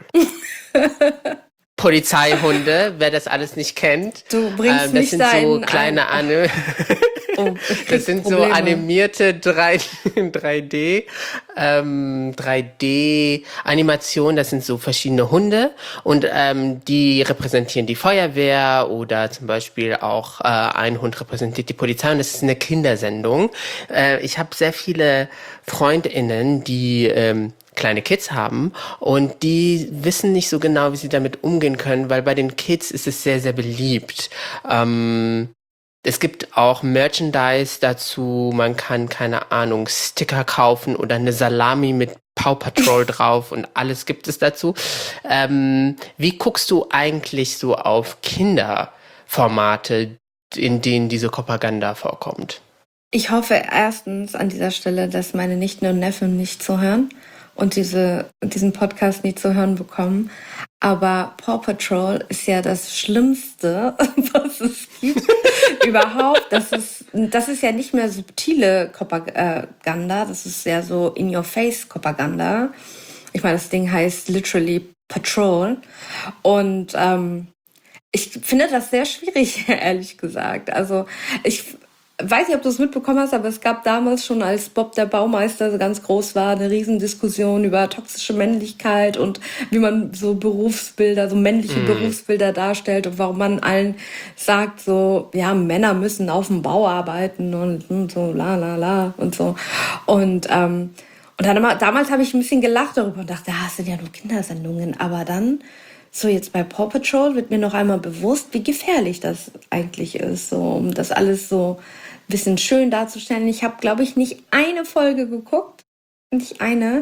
Polizeihunde, wer das alles nicht kennt. Du bringst Ähm, das mich sind da so in ein... kleine Anime. Oh, ich krieg Das sind so Probleme. animierte drei D, ähm, drei D-Animationen. Das sind so verschiedene Hunde, und ähm, die repräsentieren die Feuerwehr, oder zum Beispiel auch äh, ein Hund repräsentiert die Polizei, und das ist eine Kindersendung. Äh, ich habe sehr viele FreundInnen, die ähm, kleine Kids haben, und die wissen nicht so genau, wie sie damit umgehen können, weil bei den Kids ist es sehr, sehr beliebt. Ähm, Es gibt auch Merchandise dazu. Man kann, keine Ahnung, Sticker kaufen oder eine Salami mit Paw Patrol drauf, und alles gibt es dazu. Ähm, wie guckst du eigentlich so auf Kinderformate, in denen diese Propaganda vorkommt? Ich hoffe erstens an dieser Stelle, dass meine Nichten und Neffen nicht zuhören und diese, diesen Podcast nicht zu hören bekommen. Aber Paw Patrol ist ja das Schlimmste, was es gibt überhaupt. Das ist, das ist ja nicht mehr subtile Propaganda, das ist ja so in-your-face-Propaganda. Ich meine, das Ding heißt literally Patrol. Und ähm, ich finde das sehr schwierig, ehrlich gesagt. Also ich weiß nicht, ob du es mitbekommen hast, aber es gab damals schon, als Bob der Baumeister so ganz groß war, eine Riesendiskussion über toxische Männlichkeit und wie man so Berufsbilder, so männliche Mm. Berufsbilder darstellt und warum man allen sagt, so, ja, Männer müssen auf dem Bau arbeiten und, und so, la, la, la und so. Und, ähm, und dann immer, damals habe ich ein bisschen gelacht darüber und dachte, ah, das sind ja nur Kindersendungen, aber dann so, jetzt bei Paw Patrol wird mir noch einmal bewusst, wie gefährlich das eigentlich ist, so, um das alles so ein bisschen schön darzustellen. Ich habe, glaube ich, nicht eine Folge geguckt, nicht eine.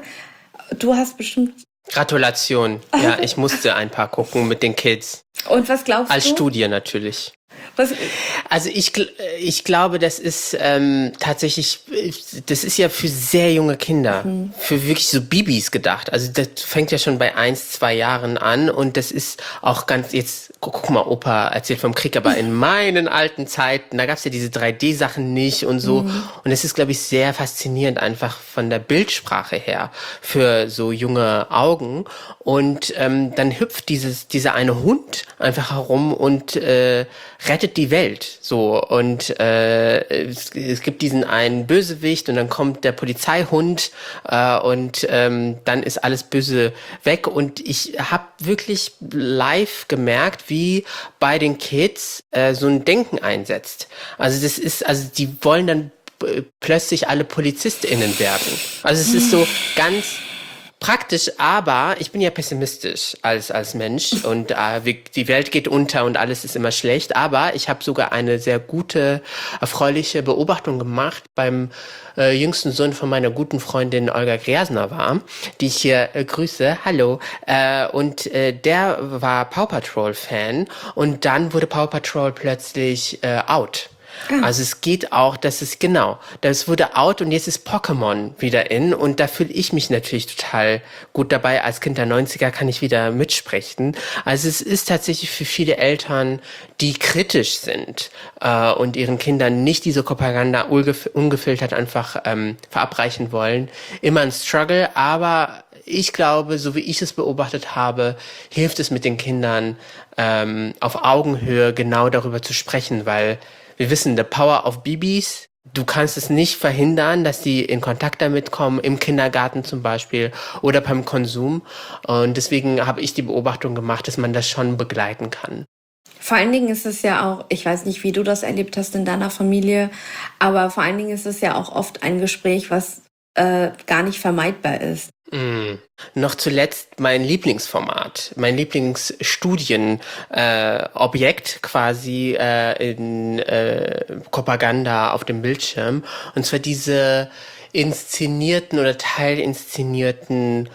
Du hast bestimmt. Gratulation. Ja, ich musste ein paar gucken mit den Kids. Und was glaubst Als du? Studie natürlich. Was, Also ich, gl- ich glaube, das ist ähm, tatsächlich, das ist ja für sehr junge Kinder, für wirklich so Babys gedacht. Also das fängt ja schon bei eins, zwei Jahren an und das ist auch ganz, jetzt gu- guck mal, Opa erzählt vom Krieg, aber in meinen alten Zeiten, da gab's ja diese drei D-Sachen nicht und so. Und es ist, glaube ich, sehr faszinierend einfach von der Bildsprache her für so junge Augen. Und ähm, dann hüpft dieses, dieser eine Hund einfach herum und äh, rettet die Welt. So. Und äh, es, es gibt diesen einen Bösewicht und dann kommt der Polizeihund äh, und ähm, dann ist alles Böse weg. Und ich habe wirklich live gemerkt, wie bei den Kids äh, so ein Denken einsetzt. Also das ist, also die wollen dann äh, plötzlich alle PolizistInnen werden. Also es ist so ganz praktisch, aber ich bin ja pessimistisch als als Mensch und äh, wir, die Welt geht unter und alles ist immer schlecht, aber ich habe sogar eine sehr gute, erfreuliche Beobachtung gemacht beim äh, jüngsten Sohn von meiner guten Freundin Olga Griasner war, die ich hier äh, grüße, hallo, äh, und äh, der war Paw Patrol Fan und dann wurde Paw Patrol plötzlich äh, out. Also es geht auch, das ist genau, das wurde out und jetzt ist Pokémon wieder in und da fühle ich mich natürlich total gut dabei. Als Kind der neunziger kann ich wieder mitsprechen. Also es ist tatsächlich für viele Eltern, die kritisch sind äh, und ihren Kindern nicht diese Propaganda ungef- ungefiltert einfach ähm, verabreichen wollen, immer ein Struggle, aber ich glaube, so wie ich es beobachtet habe, hilft es mit den Kindern ähm, auf Augenhöhe genau darüber zu sprechen, weil wir wissen, the power of Babys, du kannst es nicht verhindern, dass die in Kontakt damit kommen, im Kindergarten zum Beispiel oder beim Konsum. Und deswegen habe ich die Beobachtung gemacht, dass man das schon begleiten kann. Vor allen Dingen ist es ja auch, ich weiß nicht, wie du das erlebt hast in deiner Familie, aber vor allen Dingen ist es ja auch oft ein Gespräch, was äh, gar nicht vermeidbar ist. Mm. Noch zuletzt mein Lieblingsformat, mein Lieblingsstudienobjekt äh, Objekt quasi äh, in äh, Propaganda auf dem Bildschirm. Und zwar diese inszenierten oder teilinszenierten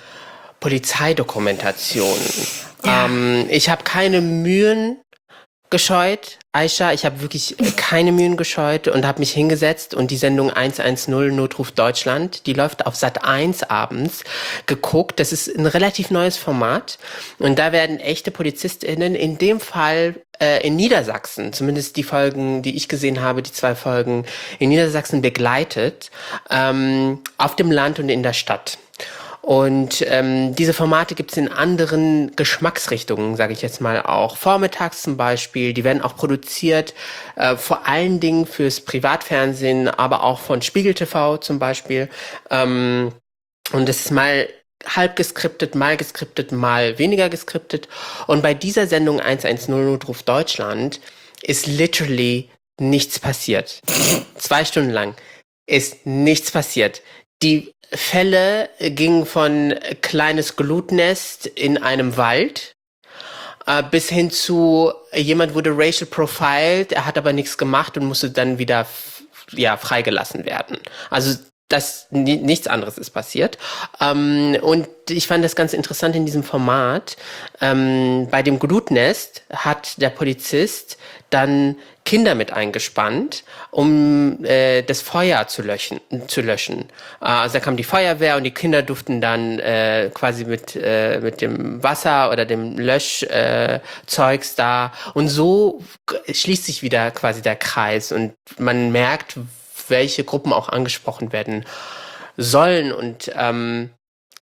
Polizeidokumentationen. Ja. Ähm, ich habe keine Mühen gescheut, Aisha, ich habe wirklich keine Mühen gescheut und habe mich hingesetzt und die Sendung hundertzehn Notruf Deutschland, die läuft auf Sat eins abends, geguckt. Das ist ein relativ neues Format und da werden echte PolizistInnen, in dem Fall äh, in Niedersachsen, zumindest die Folgen, die ich gesehen habe, die zwei Folgen in Niedersachsen begleitet, ähm, auf dem Land und in der Stadt. Und ähm, diese Formate gibt es in anderen Geschmacksrichtungen, sage ich jetzt mal auch. Vormittags zum Beispiel, die werden auch produziert, äh, vor allen Dingen fürs Privatfernsehen, aber auch von Spiegel T V zum Beispiel. Ähm, und das ist mal halb geskriptet, mal geskriptet, mal weniger geskriptet. Und bei dieser Sendung hundertzehn Notruf Deutschland ist literally nichts passiert. Zwei Stunden lang ist nichts passiert. Die Fälle gingen von kleines Glutnest in einem Wald äh, bis hin zu jemand wurde racial profiled, er hat aber nichts gemacht und musste dann wieder f- ja freigelassen werden. Also das ni- nichts anderes ist passiert. Ähm, und ich fand das ganz interessant in diesem Format. Ähm, bei dem Glutnest hat der Polizist dann Kinder mit eingespannt, um äh, das Feuer zu löschen. Zu löschen. Äh, also da kam die Feuerwehr und die Kinder durften dann äh, quasi mit äh, mit dem Wasser oder dem Löschzeugs äh, Zeugs da und so schließt sich wieder quasi der Kreis und man merkt, welche Gruppen auch angesprochen werden sollen und ähm,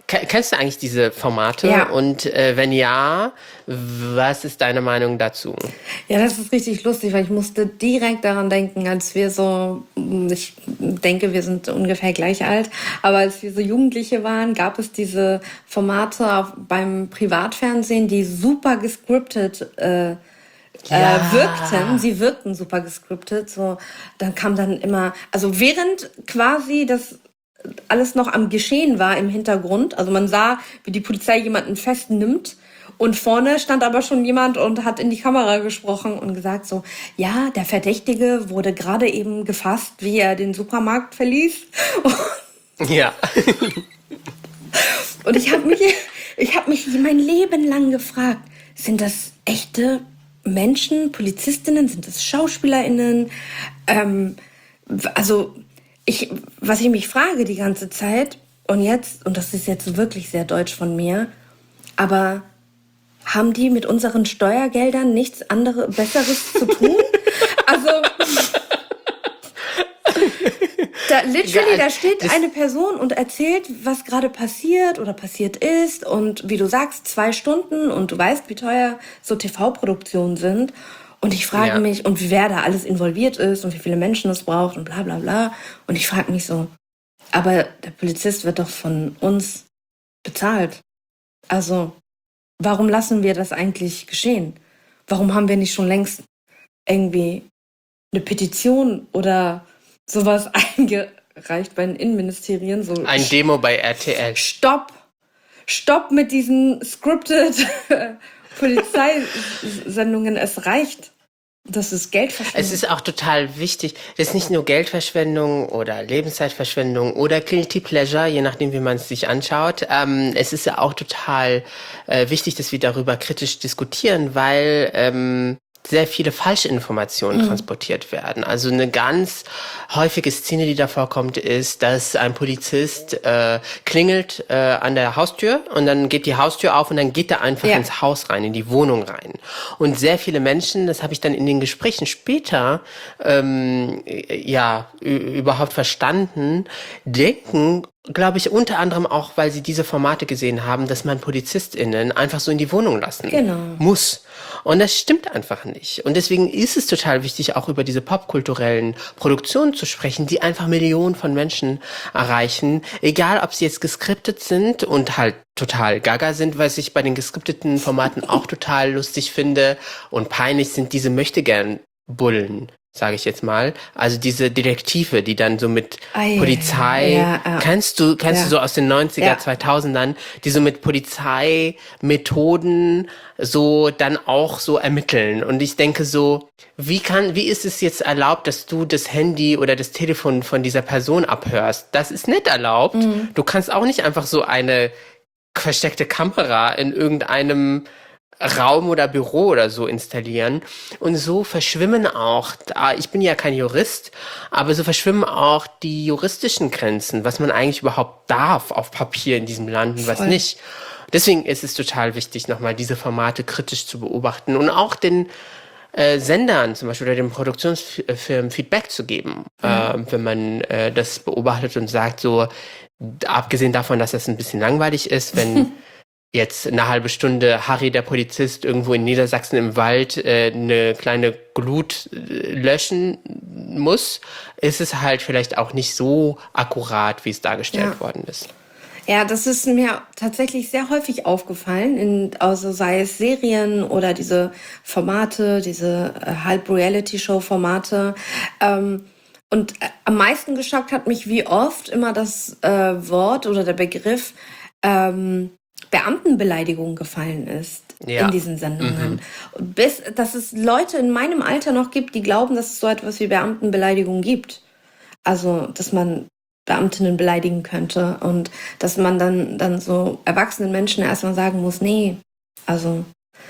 Ke- Kennst du eigentlich diese Formate? Ja. Und äh, wenn ja, was ist deine Meinung dazu? Ja, das ist richtig lustig, weil ich musste direkt daran denken, als wir so, ich denke, wir sind ungefähr gleich alt, aber als wir so Jugendliche waren, gab es diese Formate auf, beim Privatfernsehen, die super gescriptet äh, äh, wirkten. Ja. Sie wirkten super gescriptet. So, dann kam dann immer, also während quasi das alles noch am Geschehen war im Hintergrund. Also man sah, wie die Polizei jemanden festnimmt und vorne stand aber schon jemand und hat in die Kamera gesprochen und gesagt so, ja, der Verdächtige wurde gerade eben gefasst, wie er den Supermarkt verließ. Ja. Und ich habe mich, ich habe mich mein Leben lang gefragt, sind das echte Menschen, Polizistinnen, sind das SchauspielerInnen? Ähm, also ich, was ich mich frage die ganze Zeit und jetzt, und das ist jetzt wirklich sehr deutsch von mir, aber haben die mit unseren Steuergeldern nichts anderes, Besseres zu tun? Also da literally, da steht Das, eine Person und erzählt, was gerade passiert oder passiert ist und wie du sagst, zwei Stunden und du weißt, wie teuer so T V-Produktionen sind. Und ich frage ja. mich, und wie wer da alles involviert ist und wie viele Menschen es braucht und bla bla bla. Und ich frage mich so, aber der Polizist wird doch von uns bezahlt. Also, warum lassen wir das eigentlich geschehen? Warum haben wir nicht schon längst irgendwie eine Petition oder sowas eingereicht bei den Innenministerien? So, Ein Demo bei R T L. stopp! Stopp mit diesen scripted Polizeisendungen. Es reicht. Das ist Es Geldverschwendung. ist auch total wichtig, das ist nicht nur Geldverschwendung oder Lebenszeitverschwendung oder Guilty Pleasure, je nachdem, wie man es sich anschaut. Ähm, es ist ja auch total äh, wichtig, dass wir darüber kritisch diskutieren, weil ähm, sehr viele Falschinformationen transportiert werden. Also eine ganz häufige Szene, die da vorkommt, ist, dass ein Polizist äh, klingelt äh, an der Haustür und dann geht die Haustür auf und dann geht er einfach Ja. ins Haus rein, in die Wohnung rein. Und sehr viele Menschen, das habe ich dann in den Gesprächen später ähm, ja ü- überhaupt verstanden, denken, glaube ich, unter anderem auch, weil sie diese Formate gesehen haben, dass man PolizistInnen einfach so in die Wohnung lassen Genau. muss. Und das stimmt einfach nicht. Und deswegen ist es total wichtig, auch über diese popkulturellen Produktionen zu sprechen, die einfach Millionen von Menschen erreichen. Egal, ob sie jetzt geskriptet sind und halt total gaga sind, was ich bei den geskripteten Formaten auch total lustig finde. Und peinlich sind diese Möchtegern-Bullen, sage ich jetzt mal. Also diese Detektive, die dann so mit Ei, Polizei, ja, ja. kennst du, kennst Ja. du so aus den neunziger, Ja. zweitausendern, die so mit Polizeimethoden so dann auch so ermitteln. Und ich denke so, wie kann, wie ist es jetzt erlaubt, dass du das Handy oder das Telefon von dieser Person abhörst? Das ist nicht erlaubt. Du kannst auch nicht einfach so eine versteckte Kamera in irgendeinem Raum oder Büro oder so installieren. Und so verschwimmen auch, da- ich bin ja kein Jurist, aber so verschwimmen auch die juristischen Grenzen, was man eigentlich überhaupt darf auf Papier in diesem Land und was Voll. nicht. Deswegen ist es total wichtig, nochmal diese Formate kritisch zu beobachten und auch den äh, Sendern zum Beispiel oder den Produktionsfirmen Feedback zu geben, äh, wenn man äh, das beobachtet und sagt so, abgesehen davon, dass das ein bisschen langweilig ist, wenn jetzt eine halbe Stunde Harry, der Polizist, irgendwo in Niedersachsen im Wald äh, eine kleine Glut äh, löschen muss, ist es halt vielleicht auch nicht so akkurat, wie es dargestellt Ja. worden ist. Ja, das ist mir tatsächlich sehr häufig aufgefallen, in, also sei es Serien oder diese Formate, diese äh, Halb-Reality-Show-Formate. Ähm, und äh, am meisten geschockt hat mich, wie oft immer das äh, Wort oder der Begriff ähm, Beamtenbeleidigung gefallen ist Ja. in diesen Sendungen. Und bis, dass es Leute in meinem Alter noch gibt, die glauben, dass es so etwas wie Beamtenbeleidigung gibt. Also, dass man Beamtinnen beleidigen könnte und dass man dann, dann so erwachsenen Menschen erstmal sagen muss, nee, also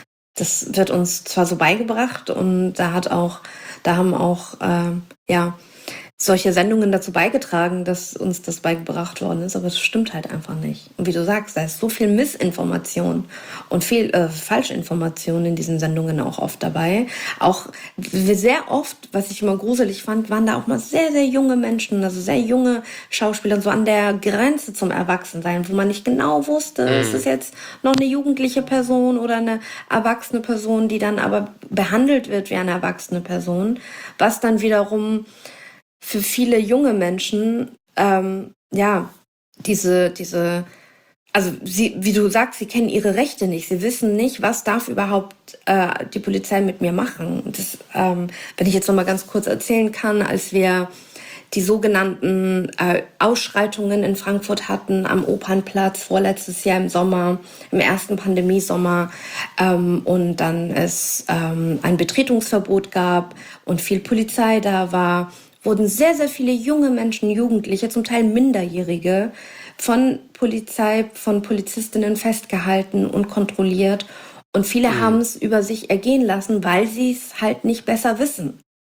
das wird uns zwar so beigebracht und da hat auch, da haben auch, ähm, ja, solche Sendungen dazu beigetragen, dass uns das beigebracht worden ist, aber es stimmt halt einfach nicht. Und wie du sagst, da ist so viel Missinformation und viel äh, Falschinformation in diesen Sendungen auch oft dabei. Auch sehr oft, was ich immer gruselig fand, waren da auch mal sehr, sehr junge Menschen, also sehr junge Schauspieler, so an der Grenze zum Erwachsensein, wo man nicht genau wusste, mhm. ist es jetzt noch eine jugendliche Person oder eine erwachsene Person, die dann aber behandelt wird wie eine erwachsene Person, was dann wiederum für viele junge Menschen, ähm, ja, diese, diese, also sie, wie du sagst, sie kennen ihre Rechte nicht. Sie wissen nicht, was darf überhaupt äh, die Polizei mit mir machen. Das, ähm, wenn ich jetzt noch mal ganz kurz erzählen kann, als wir die sogenannten äh, Ausschreitungen in Frankfurt hatten am Opernplatz vorletztes Jahr im Sommer, im ersten Pandemiesommer, ähm, und dann es ähm, ein Betretungsverbot gab und viel Polizei da war, wurden sehr, sehr viele junge Menschen, Jugendliche, zum Teil Minderjährige, von Polizei, von Polizistinnen festgehalten und kontrolliert. Und viele mhm. haben es über sich ergehen lassen, weil sie es halt nicht besser wissen.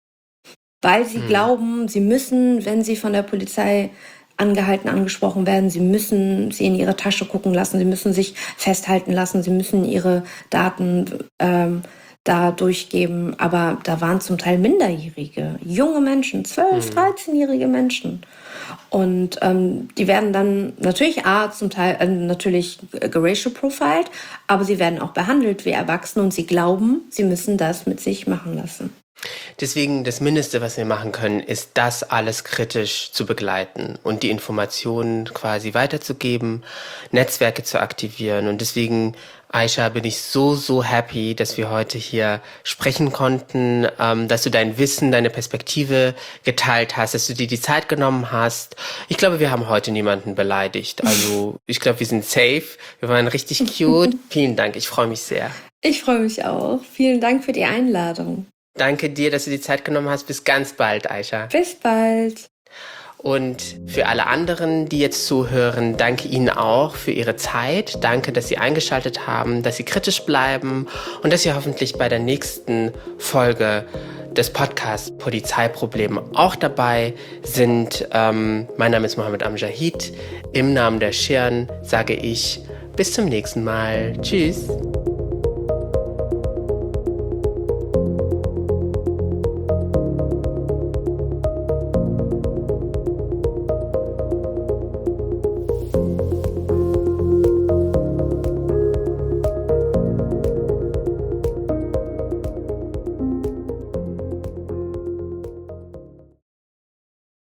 Weil sie mhm. glauben, sie müssen, wenn sie von der Polizei angehalten, angesprochen werden, sie müssen sie in ihre Tasche gucken lassen, sie müssen sich festhalten lassen, sie müssen ihre Daten ähm, da durchgeben, aber da waren zum Teil Minderjährige, junge Menschen, zwölf-, mhm. dreizehnjährige Menschen. Und ähm, die werden dann natürlich A, zum Teil äh, natürlich geracial profiled, aber sie werden auch behandelt wie Erwachsene und sie glauben, sie müssen das mit sich machen lassen. Deswegen das Mindeste, was wir machen können, ist, das alles kritisch zu begleiten und die Informationen quasi weiterzugeben, Netzwerke zu aktivieren. Und deswegen, Aisha, bin ich so, so happy, dass wir heute hier sprechen konnten, ähm, dass du dein Wissen, deine Perspektive geteilt hast, dass du dir die Zeit genommen hast. Ich glaube, wir haben heute niemanden beleidigt. Also ich glaube, wir sind safe. Wir waren richtig cute. Vielen Dank, ich freue mich sehr. Ich freue mich auch. Vielen Dank für die Einladung. Danke dir, dass du die Zeit genommen hast. Bis ganz bald, Aisha. Bis bald. Und für alle anderen, die jetzt zuhören, danke Ihnen auch für Ihre Zeit. Danke, dass Sie eingeschaltet haben, dass Sie kritisch bleiben und dass Sie hoffentlich bei der nächsten Folge des Podcasts Polizeiprobleme auch dabei sind. Ähm, mein Name ist Mohammed Amjahid. Im Namen der Schirn sage ich bis zum nächsten Mal. Tschüss.